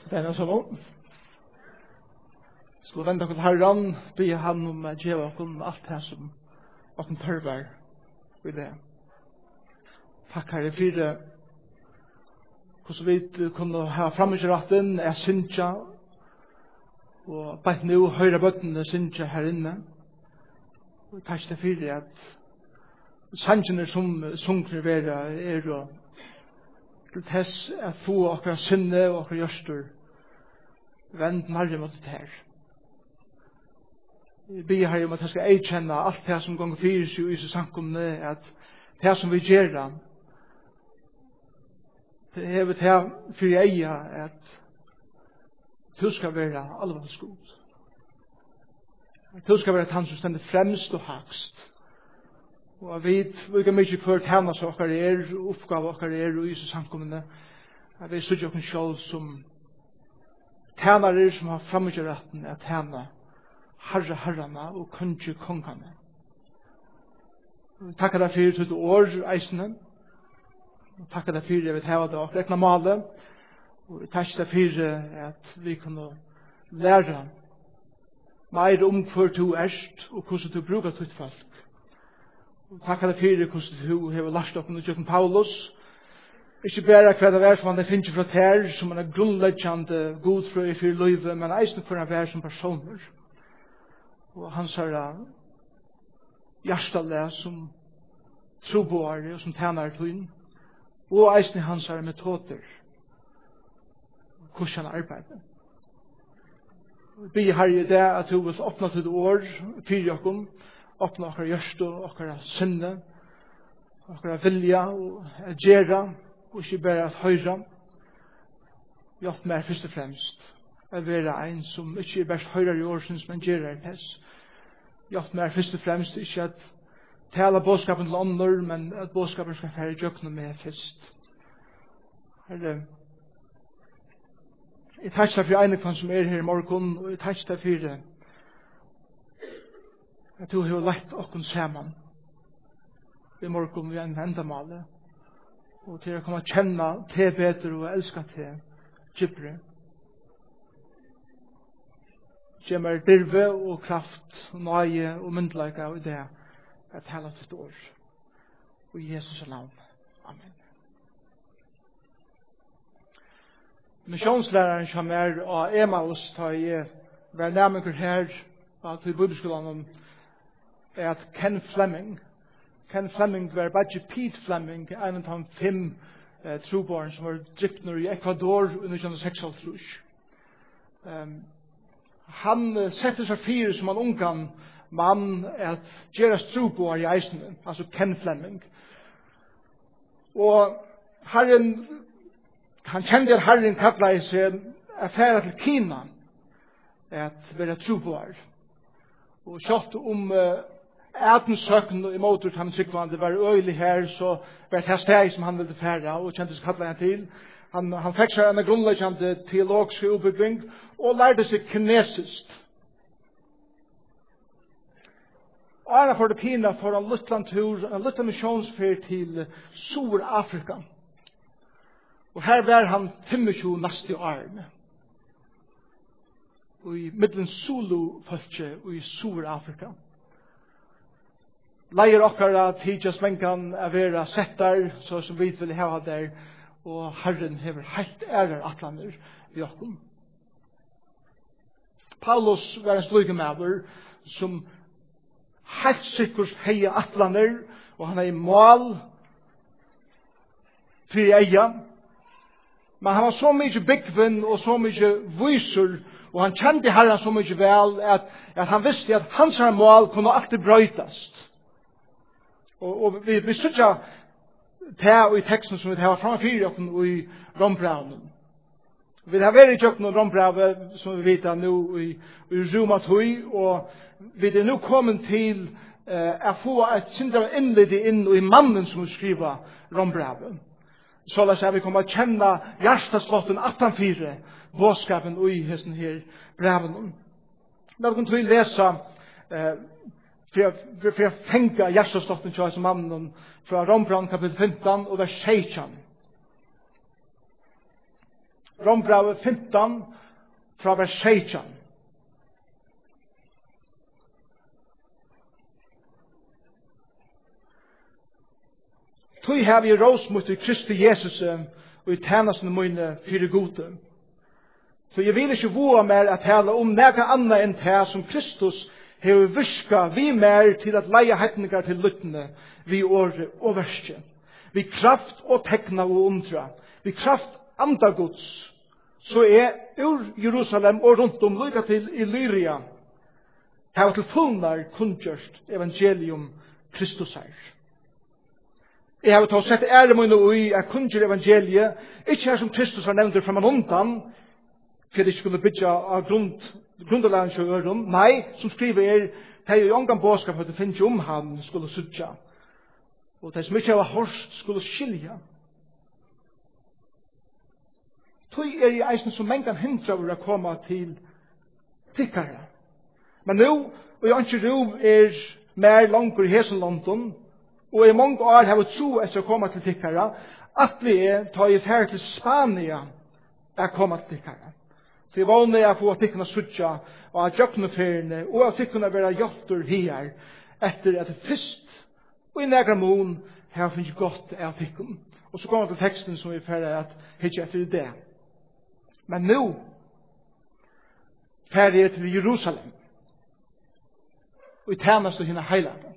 Den så långt. Skulle vända till Herren, be han om att ge oss allt det som och en törvar vid det. Tack Herre för det. Hur vi kunde ha framgångsratten är synja och bara nu höra bötten synja här inne. Och tack det för det att sangen som sunkner vera och til tess at få okkar sinne og okkar gjørstur vend nærre mot det her. Vi ber her om at jeg skal eikjenne alt det som gonger fyrir seg i samkomne, at det som vi gjør det er det for eia at du skal være allvarlig god. Du skal være han som stender fremst og hakst. Og vi kan mykje kvart henne som okkar oppgave okkar og Jesus samkommende. Jeg vil studere okkar selv som tjenere som har framgjøretten at tjene herrene og kunge kongene. Takk deg for til år eisene. Takk deg for jeg vil heve det okkar ekne male. Og takk deg for at vi kunne lære mer om hvor du erst og hvordan du bruker ditt folk. Takk for hvordan du har lært opp med Paulus. Ikke bare hva det er som han finner fra her, som han er grunnleggende god for livet, men eisen for han være som personer. Og han sier hjertelige som troboere og som tjener tøyen. Og eisen han sier metoder. Hvordan han arbeider. Vi har i det at du vil åpne til år, fyrir okken, åpne okkar hjørstu, okkar sinne, okkar vilja og gjera, og ikke bare at høyra. Hjelp meg først og fremst å være en som ikke bare høyrer i årsens, men gjera i pess. Hjelp meg først og fremst ikke at tala bådskapen til andre, men at bådskapen skal fære djøkna med først. Herre, jeg takk deg for en som er her i morgen, og jeg takk deg for at du har lagt okken sammen i morgen ved en vendamale og til å komme å kjenne til bedre og elske til kjipre. Gjør meg dirve og kraft og nøye og myndelaga og det at hele ditt år. Og i Jesus navn. Amen. Missionslæreren som er av Emmaus tar jeg være nærmengur her og til bibelskolen er at Ken Fleming var bare Pete Fleming, en av de 5 trobarn som var dripner i Ecuador i 1936. Han sette seg fire som en ungan mann at gjøre trobar i eisen, altså Ken Fleming. Og Herren, han kjente at Herren kallet seg affæra til Kina at være trobar. Og kjøtt om ætensøkken i motor til han tryggvande var øylig her, så var det her steg som han ville fære, og kjente seg kallet han til. Han fikk seg en grunnleggende teologisk utbygging, og lærte seg kinesisk. Ara for det Kina for en liten tur, en liten misjonsfer til Sur-Afrika. Og her var han 25 neste årene. Og i middelen Zulu-folket og i Sur-Afrika. Leier okkara tidja smenkan a vera settar, så som vi vil hava der, og Herren hever heilt ærer atlander i okkom. Paulus var en slugemæver som heilt sikkert heia atlander, og han er i mål fri eia. Men han var så mykje byggvinn og så mykje vyser, og han kjente Herren så mykje vel at han visste at hans mål kunne alltid brøytast. Og vi sykja til i teksten som vi har framfyrir okken i rombraven. Vi har vært i kjøkken og rombraven som vi vet nå i Roma 2, og vi er nå kommet til å få et syndrom innlidig inn i mannen som skriver rombraven. Så la seg vi kommer å kjenne hjerteslotten 18-4 bådskapen i hesten her breven. La oss til å lese for å fenke hjerteslotten til hans mannen fra Rombrand kapittel 15 og vers 16. Rombrevet 15 fra vers 16. Tøy har vi rås mot Kristi Jesus og i tjenesten mine fire gode. Så jeg vil ikke våge mer at tale om noe annet enn det som Kristus har virka vi mer til at leie hetninger til lyttene vi året og verste. Vi kraft og tekna og undra. Vi kraft andagods. Så ur Jerusalem og rundt om lykka til Illyria har til fullnar kunngjørst evangelium Kristus her. Jeg har tatt sett ære mine ui at kunngjør evangeliet ikke er som Kristus har nevnt fra man undan for det skulle bygge av grunderlæren til øren. Nei, som skriver det er jo ongan bådskap at det finnes om han skulle sutja. Og det som ikke var hørst skulle skilja. Tøy i eisen som mengan hindra over å komme til tikkare. Men nå, og jeg ikke ro mer langer i Hesenlanden, og i mange år har vi tro etter å komme til tikkare, at vi tar i ferd til Spania å komme til tikkare. Så jeg vanlig å få tikkene sutja og av jøkneferiene og av tikkene være hjelter her etter at det først og i nægra mån har finnes godt av tikkene. Og så kommer det til teksten som vi ferdig at hitje etter det. Men nå ferdig til Jerusalem og i tjeneste henne heilaget.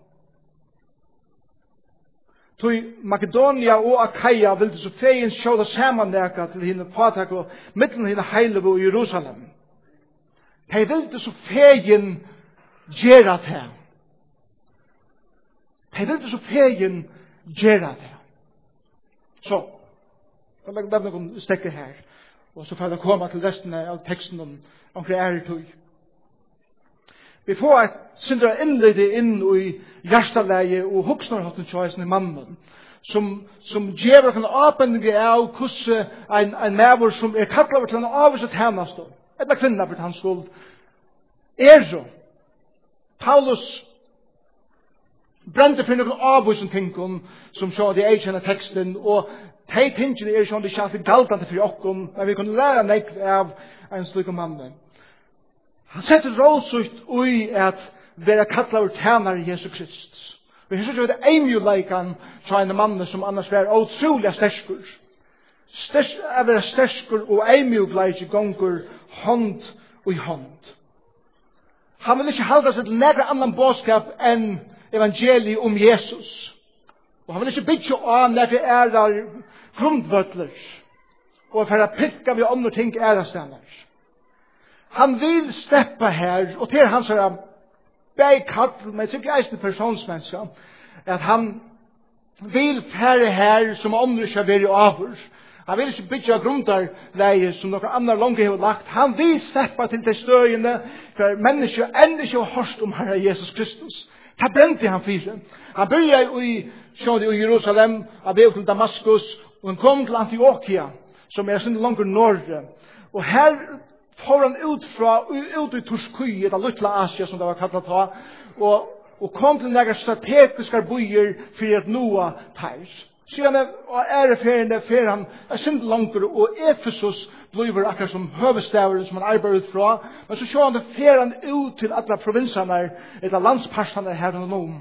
Tui Makedonia og Akaia ville så feien sjåla samanleka til henne patak og mittlen henne heilevo i Jerusalem. De ville så feien gjera det. De ville så feien gjera det. Så, jeg legger noen stekker her, og så får jeg komme til resten av teksten om hva er tui. Vi får et syndra innlede inn i hjertaleie og hoksnarhatten tjoisen i mannen, som gjør en åpenning av hvordan en mæver som kattlet til en avviset tjeneste, eller kvinna for hans skuld, så. Paulus brente for noen avviset tingene som så de eikjenne teksten, og de tingene sånn de kjente galtante for okken, men vi kunne lære nek av en slik mannen. Han setter rådsut ui at være kattlet over tjener Jesu Krist. Vi har sett at eimjuleikan fra en mann som annars var utrolig sterskur. Å være sterskur og eimjuleik gonger hånd og i hånd. Han vil ikke halda seg til nærmere annan bådskap enn evangeliet om Jesus. Og han vil ikke bygge av nærmere grundvøtler og for å pikka vi andre ting ærestener. Han vil steppe her, og til hans er beikall, men det er ikke eisen personsmenneske, at han vil fære her som andre ikke vil være over. Han vil ikke bygge av grunderleie som noen andre langt har lagt. Han vil steppe til de støyene, for mennesker enda ikke har hørt om Herre Jesus Kristus. Det brente han fyre. Han begynte i Jerusalem, han ble til Damaskus, og han kom til Antiochia, som er sin langt norre. Og her får han ut i Turskui, et av Lutla Asia, som det var kallet ta, og kom til nære strategiske byer for at Noa teis. Siden æreferiene fer han sind langer, og Efesus bliver akkurat som høvestavere som han arbeider ut fra, men så ser han det fer han ut til alle provinsene, et av landsparsene her og nå.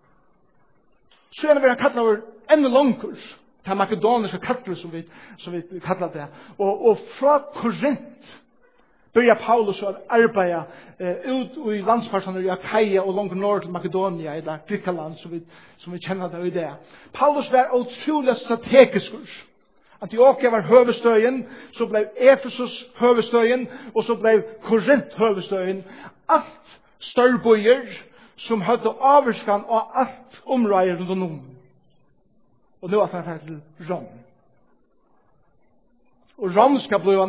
Så er det kallet over enda langer, det makedoniske kallet som vi kallet det, og fra Korint, börjar Paulus att arbeta ut i landsparterna i Akaia och långt norr till Makedonia, eller Grekland som vi känner det i det. Paulus var otroligt strategisk. Antiochia var huvudstøyen, så blev Efesus huvudstøyen, och så blev Korint huvudstøyen. Allt störbojer som hade avskan och allt område runt om. Och nu är han till Rom. Och Rom ska bli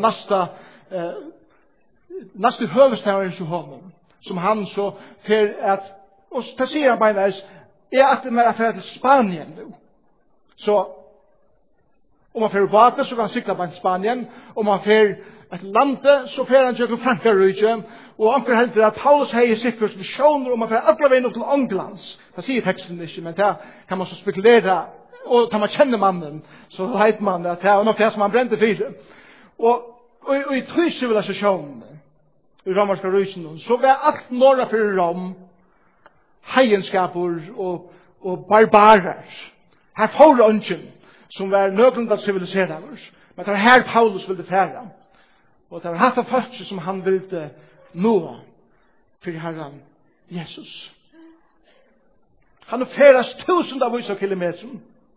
nästa huvudstaden i honom, som han så för att, och det säger han bara att det är för till Spanien nu. Så om man får båten så kan han cykla på Spanien, om man får ett land så får han till Frankrike, och anker helt att Paulus har sikkert visioner om man får alla vägen upp till Englands. Det säger texten inte, men det kan man så spekulera, och tar man känner mannen så vet man att det är något som man brände för. Og i tøy civilisasjonen, i romerska rysen, så var alt norra for Rom, heienskaper og barbarer. Her får ønsken, som var nødvendig civilisere oss. Men det var her Paulus ville fære. Og det var hatt av folk som han ville nå for Herren Jesus. Han har færes tusenvis av kilometer.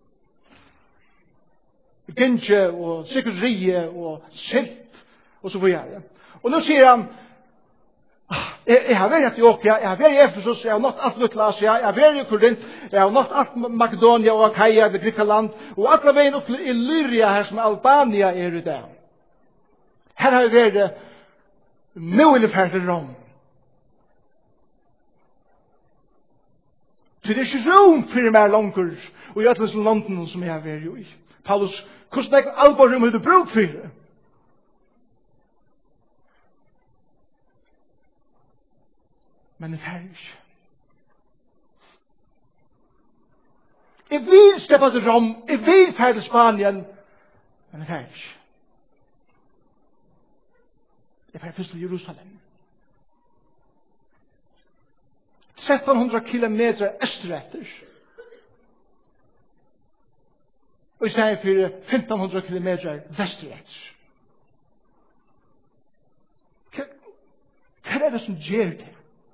Gynge og sikkerhetsrie og silt og så videre. Og nå sier han, jeg har vært i Antiokia, jeg har vært i Efesus, jeg har nått alt Lutlasia, jeg har vært i Korint, jeg har nått alt Makedonia og Akaia, det Grikaland, og alle veien opp til Illyria her som Albania i det. Her har jeg vært mulig for til Rom. Så det er ikke rom for meg langer, og i alle London som jeg har vært i. Paulus, hvordan er det alvor om du bruk for det? Men det er ferdig. Jeg vil steppe til Rom, jeg vil ferdig til Spanien, men det er ferdig. Jeg er ferdig først til Jerusalem. 1300 kilometer østeretter. Og i stedet for 1500 kilometer vesteretter. Hva er det som gjør det?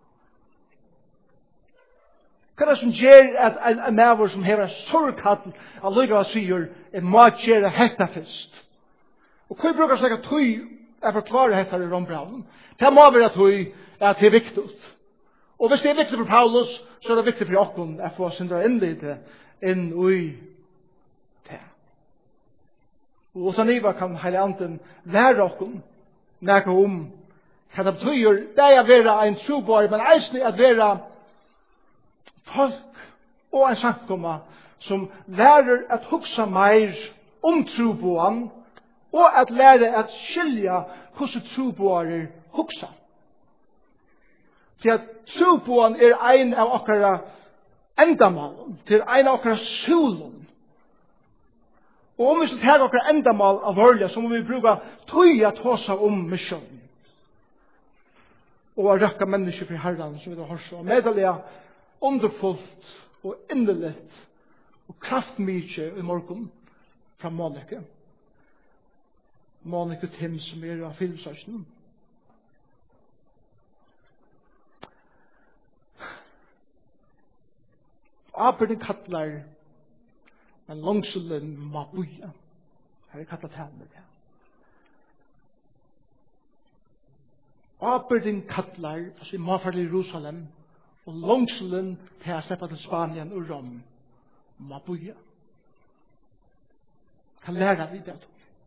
Hva er det som gjør at en maver som hever sorgkall av lykke og sier en må gjøre hetta først? Og hva bruker slik at tøy er forklare hetta i rombraven? Det må være tøy at det er viktig. Og hvis det er viktig for Paulus, så er det viktig for oss at få syndra innlite inn i det. Og hos Aniva kan Heile Anden lære oss nægge om hva det betyr. Det er å være en trobar, men eisne at være folk og en samkomma som lærer at hugsa meir om troboan og at lære at skilja hvordan troboarer hugsa. Til at troboan er ein av okkara endamål, til ein av okkara solen. Og om vi skal ta okkara endamål alvorlig, så må vi bruka tøy at hosa om misjonen. Og å røkka mennesker for Herren, som vi har hørt så. Medalja underfullt og innelitt og kraftmykje i morgen fra Monika. Monika Tim som er av filmsøknen. Aberden kattlar men langselen må boja. Her er kattlet her med det. Aberden kattlar, altså i Mafar i Jerusalem, og langselen til å slippe til Spanien og Rom må boja. Kan lære vi det.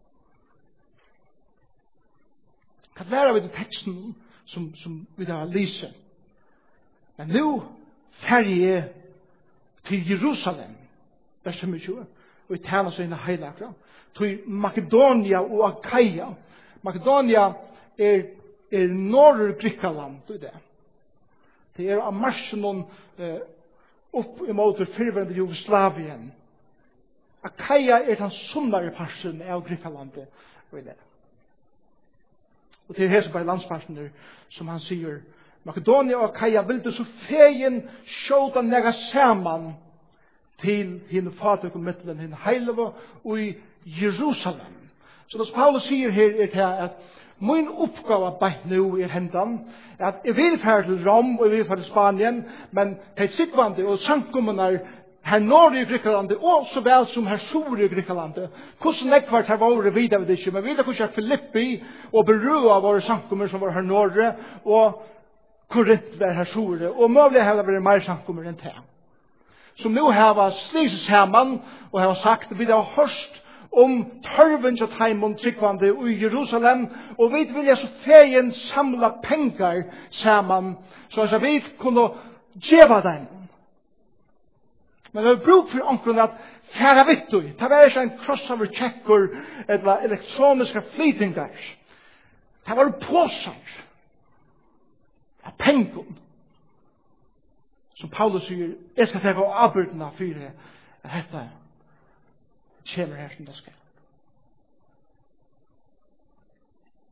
Kan lære vi det teksten som vi da lyser. Men nå ferdig til Jerusalem, vers 25, og i tjena seg inn i heilagra, til Makedonia og Akaia. Makedonia er Nord-Grikaland, det. Det er av marsjonen opp imot fyrværende Jugoslavien. Akaia er den sunnare parsen av Grikalandet, det. Og til hese bare landspartner, som han sier, Makedonia og Akaia vil det så fegen skjåta nega saman til henne fatak og mittelen henne heilava og i Jerusalem. Så det Paulus sier her er til at min oppgave bare nå er hendan at jeg vil fære til Rom og jeg vil fære til Spanien, men det sikvande og samkommende her nord i Grikalandet og så vel som her sur i Grikalandet. Hvordan nekvart her var vid av det ikke, men vid av hvordan Filippi og Berua var samkommer som var her nord og Korint var her sur og mulig har det vært mer samkommer enn det. Som nå har sliset sammen og har sagt at vi har hørt om tørven til Taimon tryggvande i Jerusalem og vi vil så fegen samla pengar sammen så at vi kunne djeva dem. Men vi har bruk for omkring at færa vittu, det var ikke en crossover checker eller elektroniska flytingar. Det var påsar av pengen. Som Paulus sier, jeg skal tenke av avbyrdene for at dette kommer her som det skal.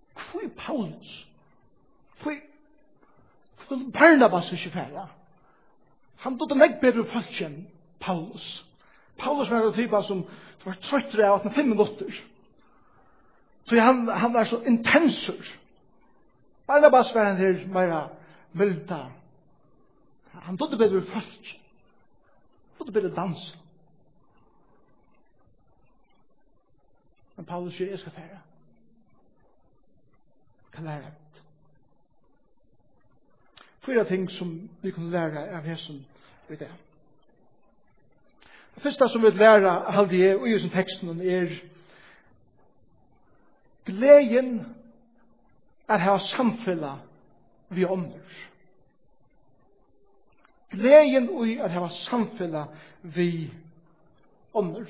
Hvor Paulus? Hvor Barnabas ikke færre? Han tog den ikke bedre folk enn Paulus. Paulus var en type som var trøttere av 5 minutter. Så han var så intensur. Barnabas var en her mer milda. Han tog det bedre folk. Han tog det bedre dans. Men Paulus sier, jeg skal fære. Kan lære det. 4 ting som vi kan lære av hessen ved det. Det første som vi lære av det og i teksten gleden ha samfunnet vi ånder. Gleden i ha samfunnet vi ånder.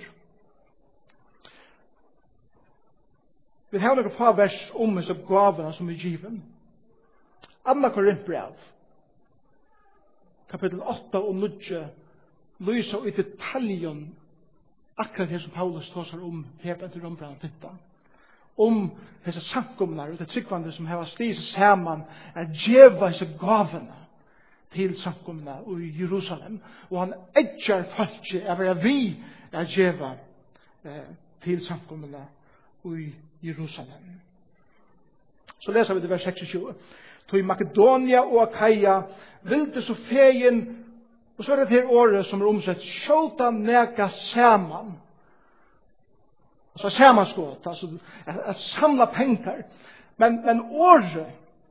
Vi har noen få vers om disse gavene som er given. Anna Korintbrev, kapittel 8 og 9, lyser i detaljen akkurat det som Paulus tåser om helt etter Rombrand 15. Om disse samkomne og det tryggvande som har stig sammen djeva disse gavene til samkomne i Jerusalem. Og han edger folk av vi djeva til samkomne i Jerusalem. Så leser vi det vers 26. Til Makedonia og Akaia vilde så fegen, og så er det her året som omsett, skjolta neka saman. Altså samanskått, altså at samla pengar. Men året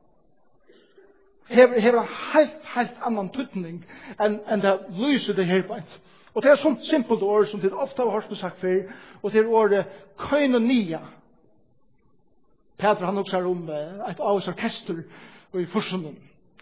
hever helt annan tydning enn det lyser det her på et. Og det er sånt simpelt år som det ofte har hørt sagt før, og det er året koinonia. Peter han også er om et avs orkester og i forsunnen.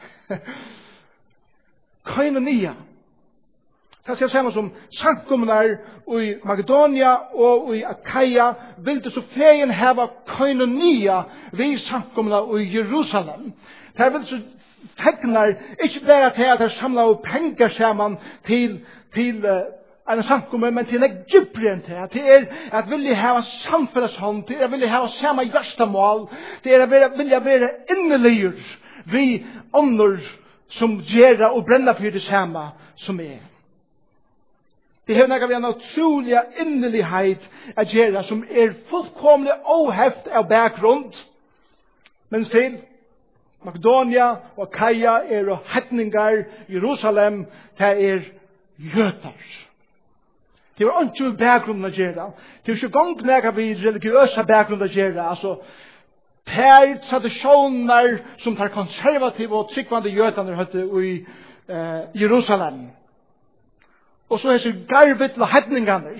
Koinonia. Det skal se som samkommuner i Makedonia og i Akaia ville så fegen hava koinonia vi samkommuner i Jerusalem. Det vil så tegnar ikke bare til at det samler penger sammen til en samkomme, men til en djuprent til at vilja hava samfunnshånd, til at vilja hava samme hjertemål, til at vilja være inneligur vi ånder som gjør og brenner for det samme som Det har nekka vi en utrolig innelighet at gjøre som fullkomlig oheft av bakgrunn, mens til Makedonia og Akaia og hetningar, Jerusalem, det jøtar. Det var ikke bakgrunnen å gjøre. Det er ikke gong nekka vi religiøse bakgrunnen å gjøre. Altså, det tradisjoner som tar konservative og tryggvande jøtene høyte i Jerusalem. Og så er det garvet og hetningene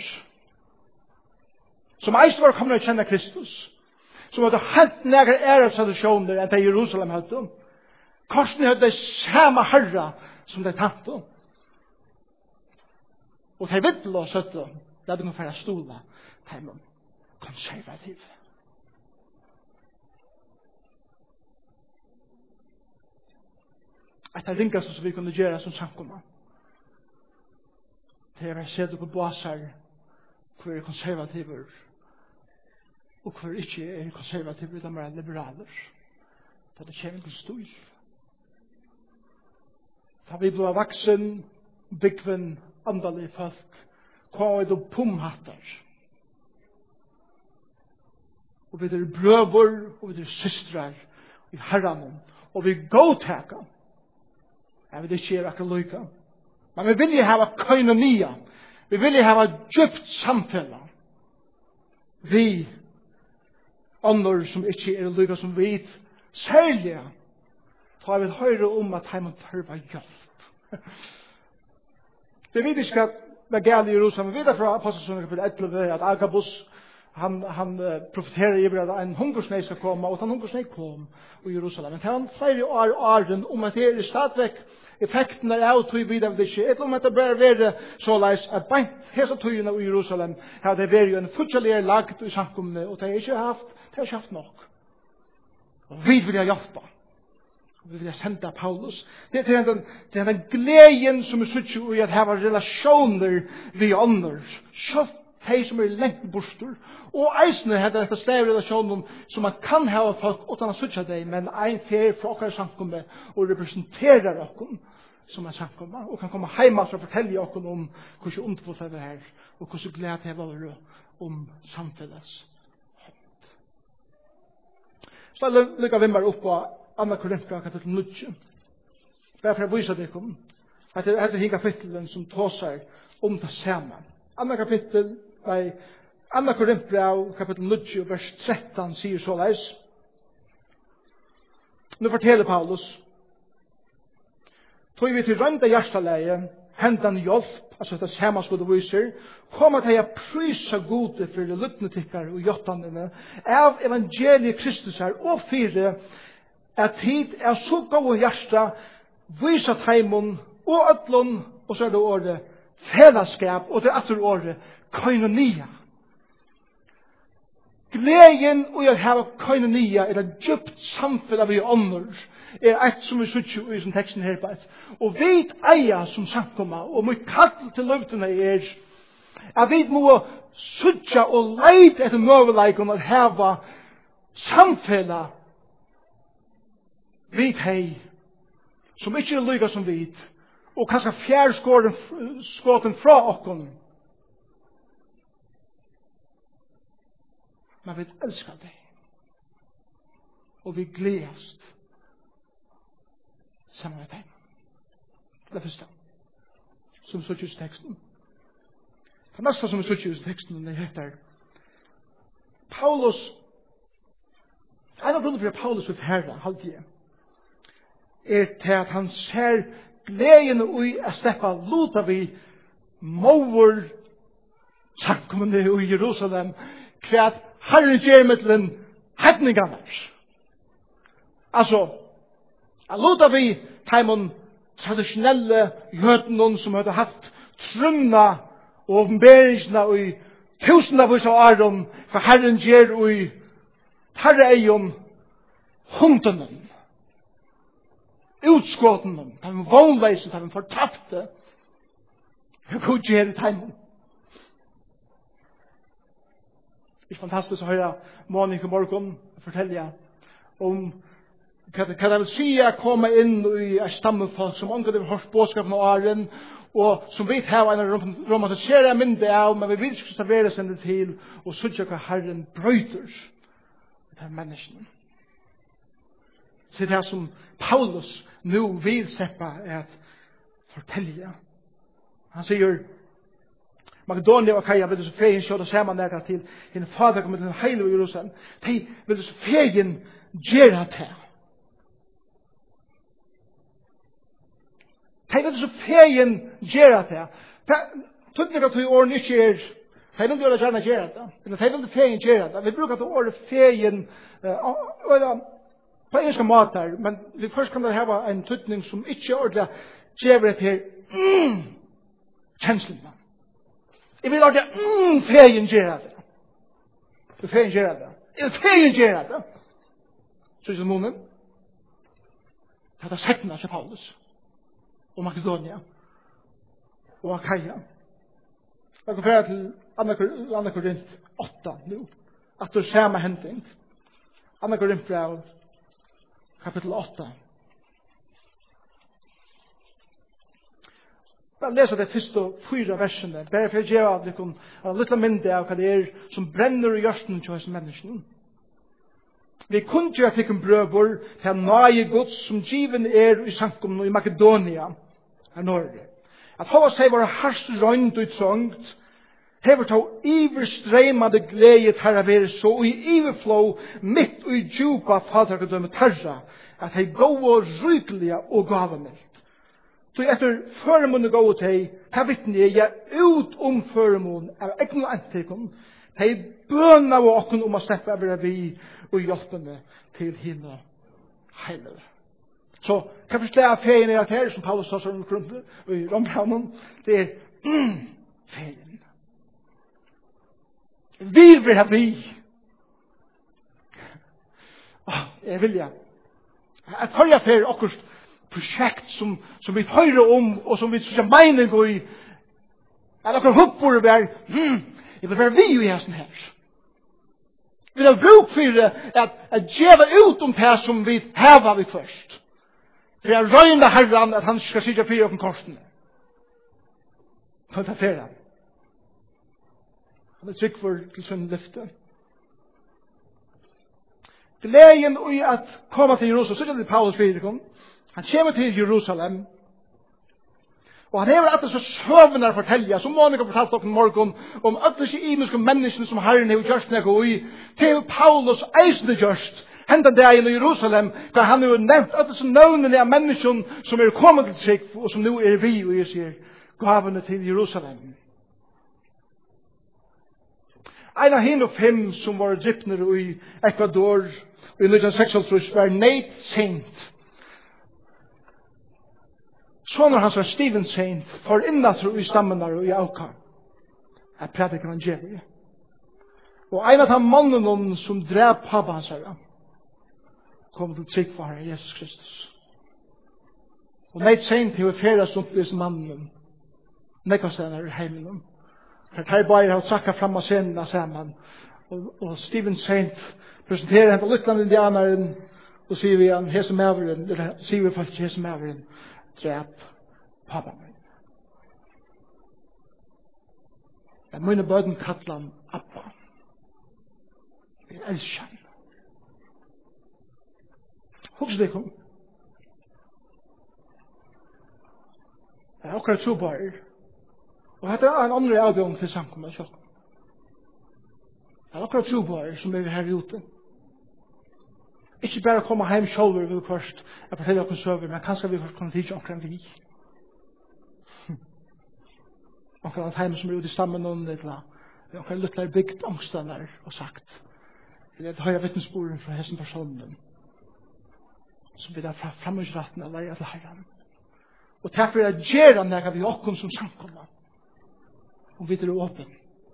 som eist var kommet å kjenne Kristus. Som hadde helt nære tradisjoner enn det Jerusalem høyte. Korsene høyte samme herre som det tante. Og de vittler og søtte, det er noen for å stole til noen konservativ. At det ringes som vi kunne gjøre som samkommer. Det er å se på baser hvor er konservativer og hvor ikke er konservativer, de er liberaler. Det er kjent til stor. Da vi ble vaksen, byggven, andalige folk, kom og pumhatter. Og vi er brøver, og vi er systrar i herren, og vi godtaker. Jeg vil ikke gjøre akkurat lykke. Men vi vil ha koinonia. Vi vil ha djupt samfunn. Vi andre som ikke er lykke som vi særlig tar vi høyre om at heimen tørver hjelp. Det vet ikke at det er galt i Jerusalem. Vi vet fra Apostelsønne kapittel 11 at Agabus han profeterer i at en hungersnei skal komme, og at en hungersnei kom i Jerusalem. Men han flere åren om at det er stadigvæk effekten av tog videre det ikke. Et om at det bare være så leis at beint hese togene i Jerusalem har det vært jo en futsaligere lagt i samkommene, og det har ikke haft nok. Og vi vil ha hjelpe. Vi vil ha sende Paulus. Det er den gleden som er sutt i at ha relasjoner vi ånder. Så hei som lengt bostur. Og eisne hadde dette stavrelasjonen som man kan ha folk utan å sutja deg, men ein fer fra okkar samkomme og representerar okkom som er samkomma, og kan komme heima og fortelle okkom om hvordan underfullt det er, og hvordan glede det var om samfellas. Så lykker vi meg opp på 2. Korinthbrev kapittel 9. Bare for å vise deg om. Dette er hin kapitlen som tåser om det samme. 2. Korinthbrev kapittel 9 vers 13 sier så leis. Nå forteller Paulus: tog vi til rønda hjertaleie, hendan hjelp, altså det samme skulle viser, kom at jeg prysa gode for det lytnetikkere og jottandene av evangeliet Kristus her, og fire at hit er så gode hjersta, visa teimon og ødlån, og så er det året fellesskap, og det er etter året koinonia. Gleden og å ha koinonia er det djupt samfunnet vi ånder, er et som vi sutter i som teksten her på et. Og vi eier som samkomma, og vi kall til løftene er at vi må sutter og leite etter møveleikon at heva samfunnet vi hei, som ikke er lyga som vi, og kanskje fjærskåten fra okkon. Men vi elskar deg. Og vi gledast sammen med deg. Det er første som sutter i teksten. Det neste som sutter i teksten, det heter Paulus. En av grunnen for Paulus vil herre, halvdige, er til at han ser gleden ui a sleppa luta vi mover samkommende i Jerusalem, kvært Herren gjør mittelen hedningarna. Altså, a luta vi taimon tradisjonelle jødenen som hadde haft trunna og åpenberingsna i tusendavis av åren, for Herren gjør ui tarre eion hundenen, utskåten, den vognleise, den fortapte, god gjør i taimon. Det er fantastisk å høre Monica Morgon fortelle om hva det vil si å komme inn i stammefolk som omgår det hørt bådskapen av åren, og som vet her en romantisere mynde av, men vi vil ikke servere seg til og sørge hva Herren brøyter til menneskene. Så det er som Paulus nå vil seppe at fortelle. Han sier Makedonia og Kaja ville så fegen kjøle sammen der til henne fader kommer til den heilige Jerusalem. De ville så fegen gjøre til. De ville så fegen gjøre til. Tøtninger at årene ikke er, de ville gjøre gjerne gjøre det. De ville fegen gjøre det. Vi bruker til året fegen, på engelske måter, men vi først kan det ha en tøtning som ikke er ordentlig gjør det til kjenslene. Jeg vil ordentlig fegen gjøre det. Fegen gjøre det. Fegen gjøre det. Så er munnen. Det er settene til Paulus. Og Makedonia. Og Akaia. Jeg går fra til 2. Korinth 8 nu. At det samme henting. 2. Korinth brev kapittel 8. Jeg leser de første 4 versene, bare for å gjøre at det kan ha litt mindre av hva det er som brenner i hjerten til oss menneskene. Vi kunne gjøre at det kan brøver til nøye gods som given er i samkommen i Makedonia, her Norge. At hva seg var harst røynt og trångt, hever tog iverstreimende glede til å være så i iverflow midt og i djupa faderkedømme tørra, at hei gå og rykelige og gavemildt. Så etter føremåne gå til, her vittner jeg ut føremåne av egnet antikon, hei bøna av okken å slippe av vi og hjelpene til henne heilige. Så hva forstår jeg feien er at her, som Paulus sa som krumpe i Rombranen, det er feien. Vi vil ha vi. Jeg vil ja. Jeg tar jeg for akkurat prosjekt som vi hører om, og som vi synes er mening i, eller akkurat hopper og Jeg vil være vi i hesten her. Vi har bruk for at djeva ut om det som vi heva vi først. For jeg røyner Herren at han skal sitte fri om korsene. Han tar ferie. Han er trygg for til sin løfte. Gleden i at komme til Jerusalem, så er det Paulus fyrikon. Han kommer til Jerusalem, og han hever at det så søvende å fortelle, som Monica fortalte oss morgen, om alle de imenske menneskene som Herren har gjort noe i, til Paulus eisende gjørst, hentet det i Jerusalem, for han har nevnt alle de navnene av menneskene som er kommet til seg, og som nå er vi, og jeg sier, gavene til Jerusalem. En av henne 5 som var drypner i Ecuador, i 1936 var Nate Saint. Sånn hans var Stephen Saint, for innatro i stammen og i Auka. Jeg prædikar evangeliet. Og en av de mannen som drev pappa hans her, kom til trygg for Herre Jesus Kristus. Og Nate Saint har ferast opp disse mannen, nekastene i heimen. For her bare har trakket frem av scenen sammen. Og Stephen Saint presenterer henne på Lytland indianeren, og sier vi han, hese maveren, eller sier vi faktisk hese maveren, drep pappa min. Men mine bøden kallar han Abba. Jeg elsker han. Husk det kom. Jeg er akkurat trobarer. Og dette er en andre avgjørelse til samkommet. Jeg er akkurat trobarer som er her ute. Ikke bare komme hjem selv vil først jeg forteller dere søver, men kanskje vi først kunne tidse omkring vi. Omkring at hjemme som er ute i stammen noen, eller omkring lykkelig bygd omstander og sagt. Det har jeg vittnesboren fra hessen personen som vil ha fremmøysratten av leie til herren. Og derfor er det gjerne når vi åkken som samkommet. Og vi er åpen.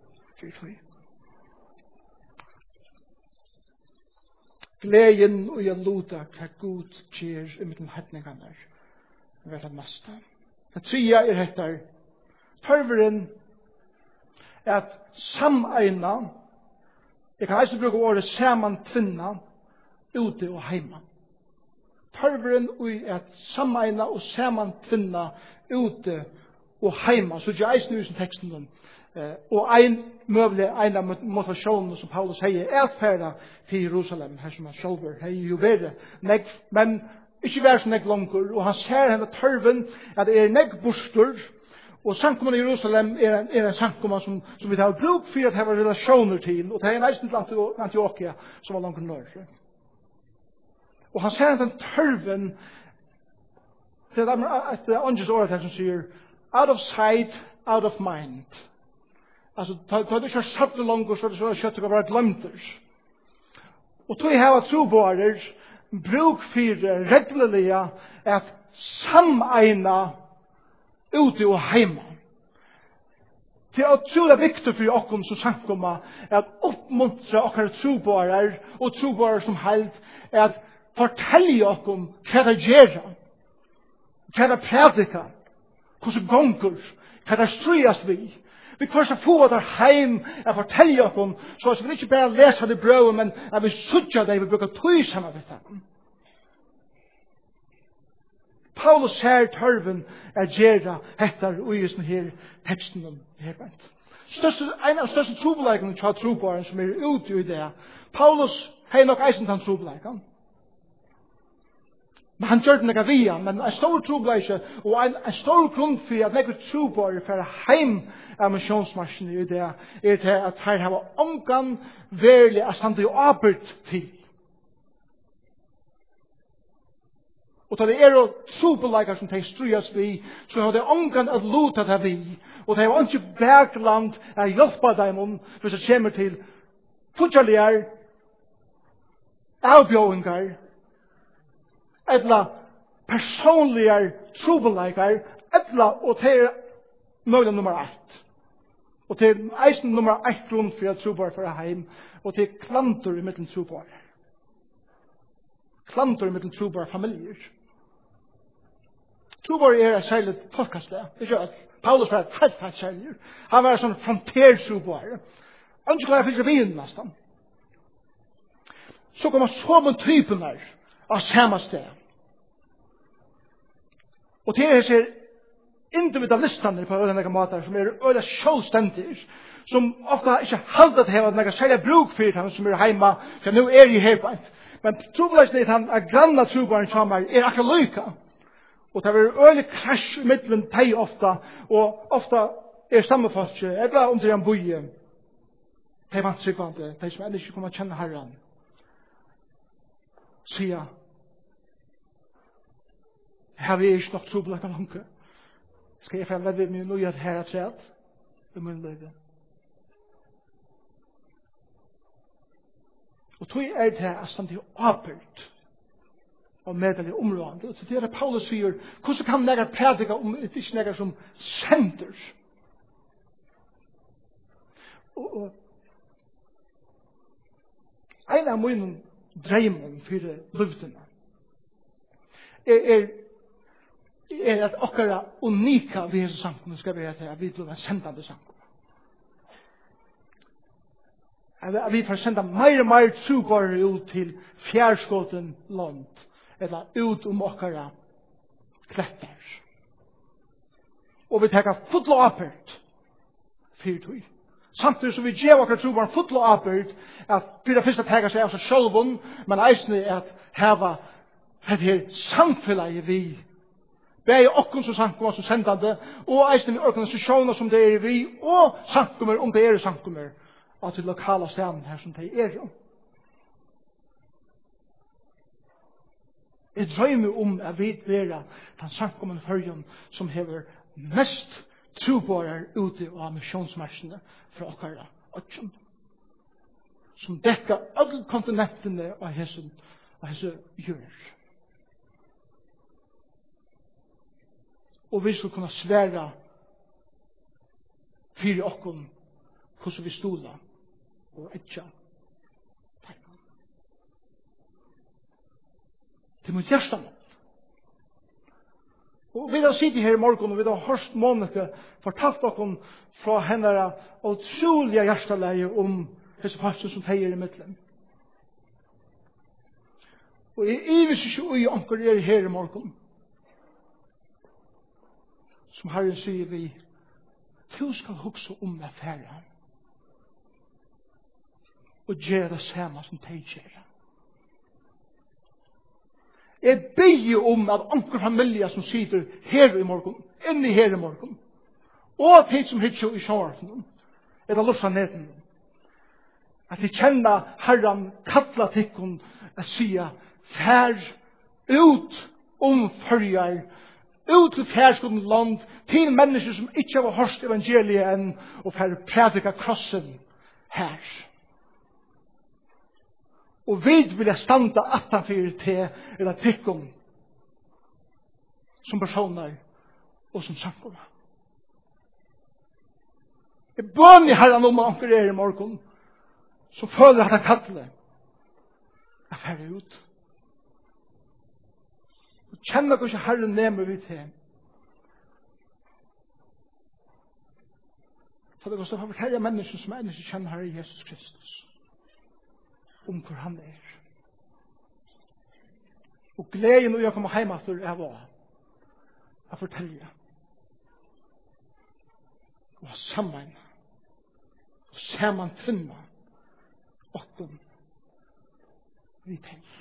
Gleden og jeg luta hva Gud gjør i mitt hetningene ved det meste. Det tredje er dette. Tørveren er at sameina, jeg kan også bruke ordet samantvinna, ute og heima. Tørveren er at sameina og samantvinna, ute og heima. Så jeg eisen i teksten. Og en av motivasjonene som Paulus sier er ferdig til Jerusalem, her som han selv er jo bedre, men ikke være så nekk langer, og han ser henne tørven at det er nekk bostor, og samkommet i Jerusalem er en samkommet som vi tar bruk for at det har relasjoner til, og det er en eisen til Antioquia som var langer nørre. Og han ser henne tørven, det er et andres året her som sier, out of sight, out of mind. Altså, da det ikke er satt langt, så er det så kjøttet å være glemter. Og tog her trobarer bruk for reglerlige at sameina ute og heima. Det er utrolig viktig for oss som samkommer at oppmuntre oss trobarer og trobarer som held at fortelle oss hva det gjør, hva det predikar, hvordan gonger, hva det stryes vi. Vi først få det heim og fortelle oss, så at vi ikke bare leser det brød, men at vi sutger det, vi bruker tøy sammen med dem. Paulus ser tørven gjøre etter og i her teksten om her. En av største trobeleikene til trobaren som er ute i det. Paulus har nok eisen til trobeleikene. Men han gjør det nekka via, men en stor trobeleike og en stor grunn for at nekka trobarer for heim av misjonsmarsjen i det er til at her har omgang verlig er stand til arbeid til. Og da det er trobeleikar som de strøyes vi, så har det omgang at luta det vi, og det er ikke bergland å hjelpe dem hvis det kommer til futsalige avbjøringar, etla personlige trobeleikar, etla og til møglen nummer 1. Og til eisen nummer 1 grunn for at trobar for heim, og til klantor i middelen trobar. Klantor i middelen trobar familier. Trubor er særligt folkested. Ikke at Paulus var helt særlig. Han var sånn frontertrubor. Han ikke klar for bilen nesten. Så kommer så mange typer av samme sted. Og til jeg ser individualistene på øyne måter som øyne selvstendige, som ofte ikke halder til at noen særlig bruk for dem som hjemme, for nå jeg her på et. Men trobeleisen er at han granna trobaren sammen akkurat lykke. Og det er øyne krasj i midten teg ofte, og ofte sammenfatt, eller om det en bøye, de vant sykvante, de som ennå ikke kommer kjenne Herren, sier, her vi ikke nok trobeleika langt. Skal jeg få vedde meg noe her at sett, i min løyde. Og tog det at standig åpert av medelig områdene. Så det Paulus sier, hvordan kan nega prædika om det ikke nega som sender? Og en av mine dreimen for løvdene er at okkara unika ved hese sankunne skal være til at vi blir sendande sankunne. At vi får senda mer og mer trubare ut til fjærskåten land, eller ut okkara klettar. Og vi tenker full og apert fyrtøy. Samtidig som vi gjør okkara trubare full og apert, at for det første tenker seg av seg sjølven, men eisne at heva her samfellet vi det er okkon som sankummer som sendande, og eisne vi organisasjoner som det er vi, og sankummer om det er sankummer, av til lokala stedene her som det er. Jeg drømmer om at vi være den sankummen førjen som hever mest trobårer ute av missionsmarsjene fra okkara åtsjon. Som dekker alle kontinentene av hese gjør. Og vi skal kunne svære fire okkon hvordan vi stola og etja. Det må gjørsta noe. Og vi har sittet her i morgen, og vi har hørt Monica fortalt okkon fra henne utrolige hjerteleie om hese farsen som teier i midtelen. Og jeg vis ikke ui anker er her i morgen. Som Herren sier vi, du skal hukse om affæren og gjøre det samme som de gjør. Jeg ber om at anker familier som sitter her i morgen, inne her i morgen, og de som hittar i sjåarten, eller lussa neden, at de kjenner Herren kalla tikkun at sia, fær ut førjar, ut til fjærskoden land, til mennesker som ikke har hørt evangeliet enn, og fær prædika krossen her. Og vi vil standa attanfyr til eller tikkum som personer og som sankumma. Jeg bønner Herren om at anker er i morgen, som føler at han kattler, er ferdig ut. Og kjenner hvordan Herren nemer vi til. For det går så for å fortelle mennesker som ennå ikke kjenner Herre Jesus Kristus. Om hvor han er. Og gleden når jeg kommer hjem etter er hva? Jeg forteller. Og sammen. Og sammen finne. Åkken. Vi tenker.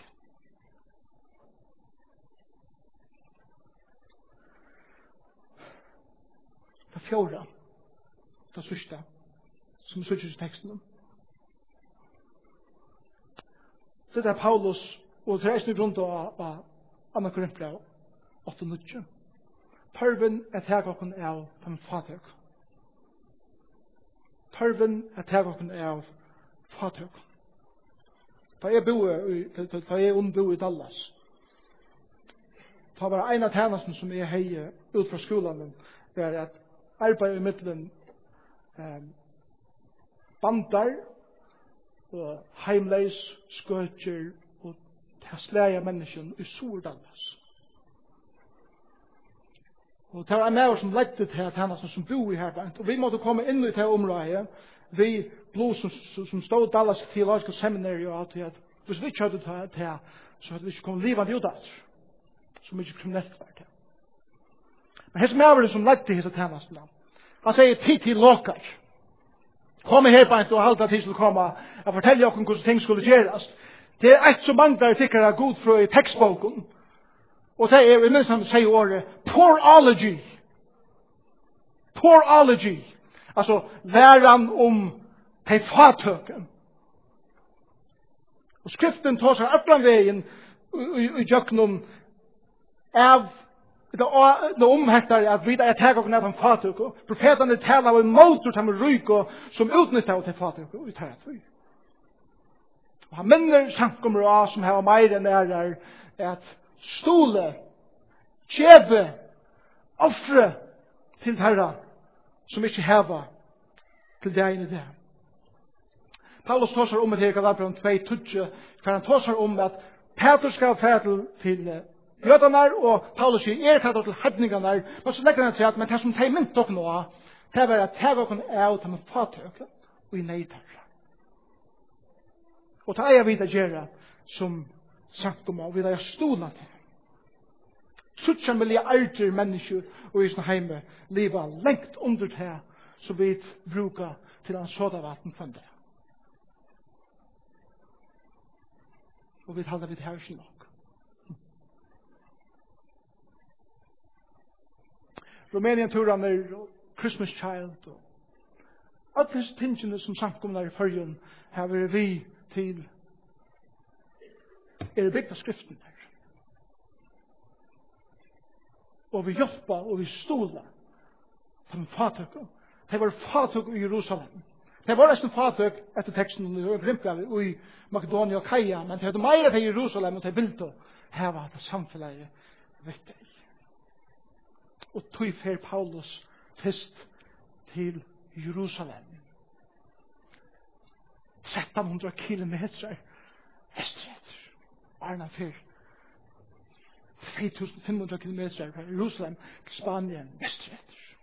Det fjorda. Det sørste. Som sørste i teksten. Det er Paulus og treisende grunn av Anna Korinthbrev 8-9. Tørven er tegåkken av den fatøk. Tørven er tegåkken av fatøk. Da jeg bo i Dallas, da var en av tjenesten som jeg heier ut fra skolen, det er at arbeid i midten bandar og heimleis, skøtjer og tasleia mennesken i Sordallas. Og det var en med som ledde til at henne som bor i her. Og vi måtte komme inn i det området. Vi blod som stod Dallas Theological Seminary og alt det. Hvis vi ikke hadde det her, så hadde vi ikke kommet livet ut av det. Så mye kriminelt var det. Men hos med som ledde til hos tjenestene. Han sier tid til lokker. Kom her på en og halte tid til å komme og fortelle dere hvordan ting skulle gjøres. Det er et som mangler tykker er god fra i tekstboken. Og det er, minst han sier året, porology. Porology. Altså, læren om de fatøken. Og skriften tar seg atlan veien i jøknum av det omhettar at vi er tegåken av de fatøken. Profetene taler av en motor til med ryko som utnyttar av de fatøken. Og han minner sankummer av som har meir enn er at stole, kjeve, offre til herra som ikke heva til det ene der. Paulus tåsar om det her i Galaterbrevet 2:20, for han tåsar om at Petrus skal fære til jødene, og Paulus sier fære til hedningene, men så legger han til at men det som de mynt dere nå, det er at dere er ut med fatøk og i neidar. Og det er jeg vidt å gjøre som sagt om, og vidt jeg stola til. 17 milliarder mennesker og i sånne heime livet lengt under det som vi bruker til en sådavatten for det. Og vi taler vidt her ikke nok. Romanian-turene og Christmas Child og alle disse tingene som samkommer i førjen har vært vi til er bygd av skriften her. Og vi hjelper og vi stoler som fatøk. Det var fatøk i Jerusalem. Det var nesten fatøk etter teksten i Grimpel i Makedonia og Kaja, men det hadde mer til Jerusalem og til bildet her var det samfunnet viktig. Og tog fer Paulus først til Jerusalem. 1300 kilometer vestret. Arna fer 2500 kilometer fra Jerusalem til Spanien vestret.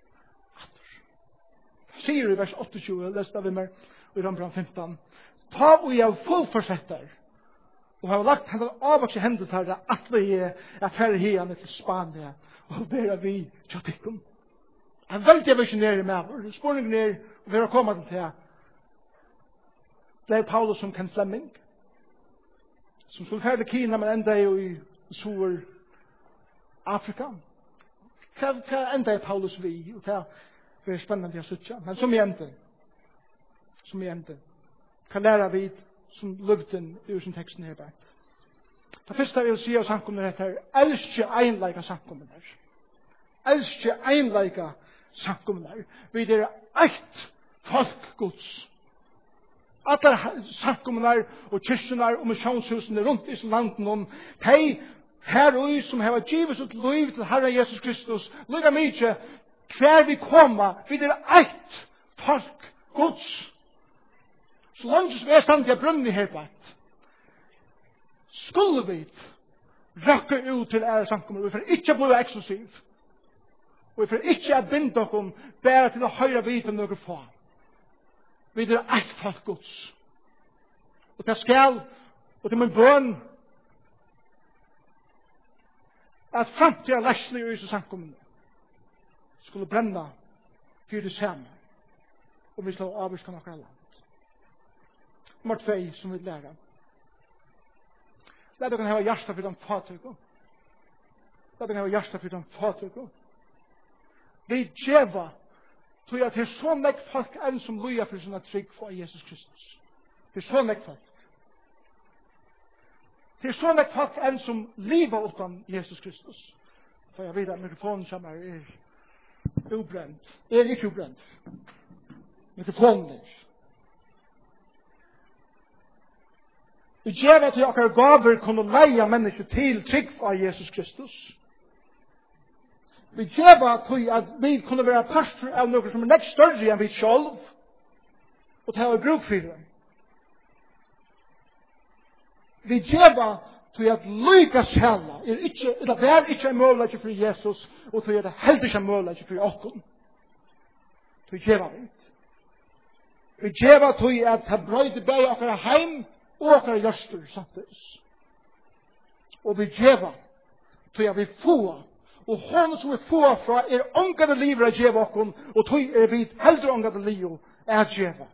Sier i vers 28, lest av meg i Rambram 15, ta og jeg fullforsetter, og har lagt henne avvokse hendet til det atle jeg færre henne til Spania, og bæra vi tjattikken. Jeg er veldig visjonær i meg, spørningen er, og vi har kommet til det, det er Paulus som kan Flemming, som skulle færre Kina, men enda i Sur Afrika. Hva enda er Paulus vi, og det er spennende å sitte. Men som i enden, hva lærer vi som løvden i sin teksten her bare. Det første jeg vil si av samkommet er elsker einleika samkommet her. Elsker einleika samkommet her. Vi er eit folk Guds. Alle samkommet her og kyrkene og misjonshusene rundt i landet om de her og som har givet sitt liv til Herren Jesus Kristus lukka mykje hver vi kommer vi er eit folk Guds. Så langt som vi er stand til å brunne her på et skulle vi rakke ut til ære samkommet. Vi får ikke bli eksklusiv. Og vi får ikke binde oss bare til å høre vidt om noe få. Vi er eit folk Guds. Og det skal, og til min bønn, at fremtida lesning i samkommet skulle brenne for det samme. Og vi slår avvirke noe land. Nummer 2 som vi lærer. Lad dere ha hjertet for den fatøkken. Lad dere ha hjertet for den fatøkken. Vi djeva tror jeg at det er så nek folk enn som luja for sånne trygg for Jesus Kristus. Det er så nek folk. Det er så nek folk enn som livet utan Jesus Kristus. For jeg vet at mikrofonen som er ubrent. Er ikke ubrent. Mikrofonen er. Vi gjør at vi akkurat gaver kunne leie mennesker til trygg av Jesus Kristus. Vi gjør at vi kunne være pastor av noe som er nekst større enn vi selv, og ta av bruk for det. Vi gjør tog at lyka sjæla ikke, eller det er ikke en mulighet for Jesus, og tog det heller ikke en mulighet for okken. Tog djeva vidt. Vi djeva tog at ha brøyde bæg okkar heim og okkar gjørstur samtidig. Og vi djeva tog at vi få, og hon som vi få fra ångade livet av djeva okken, og tog vi heller ångade liv av djeva.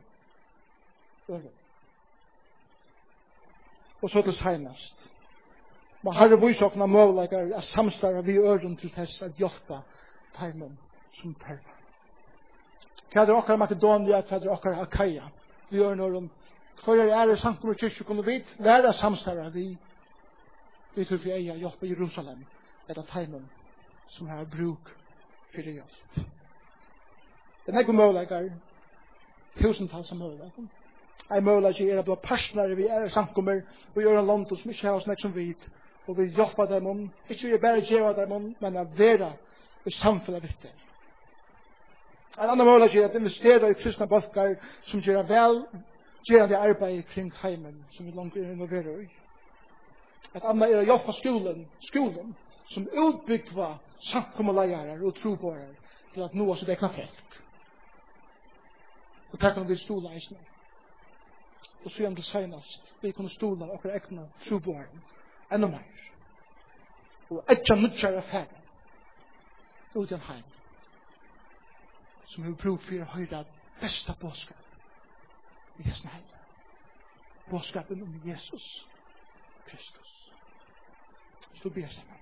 Og så til senast. Man har vist okna måleikar at samstarra vi øren til tess at hjelpa teimen som tørva. Hva er okkar Makedonia, hva er okkar Akaia? Vi gjør når hver er samkommer kyrkje kunne vi lære samstarra vi tror vi eier hjelpa Jerusalem eller teimen som har bruk for det hjelp. Det er nekve måleikar, tusentals av måleikar. Jeg måleikar er at du har personer vi er samkommer og gjør en land som ikke har oss nek som vit og vi hjelper dem om, ikke vi bare gjør dem om, men å være i samfunnet vitt. En annen mål er at investere i kristne bolkar som gjør velgjørende arbeid kring heimen som vi langt involverer i. Et annet er å hjelpe skolen som utbyggva samkommeleiere og trobårer til at nå også dekna folk. Og der kan vi stola i snart. Og så igjen til senast, vi kunne stola okkur ekna trobårer enda mer. Og etja nutjar affæra ut i en heim som har brug for å høyre besta bådskap i Jesu heim. Bådskapen om Jesus Kristus. Så ber jeg sammen.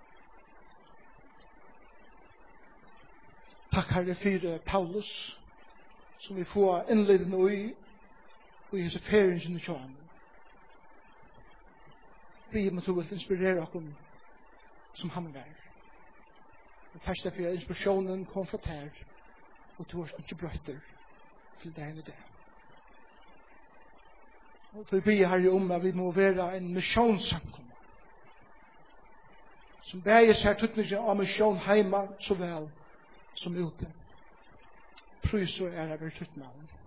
Takk Herre for Paulus som vi får innledet nå i hese ferien i kjøren. Vi må tro at inspirere oss som han var. Og takk for at inspirasjonen kom fra her og du har ikke brøtter til det ene det. Og så ber jeg Herre om at vi må være en misjonssamkommer som beger seg tøtningen av misjon heima så vel som ute. Prøv så er det ved tøtningen.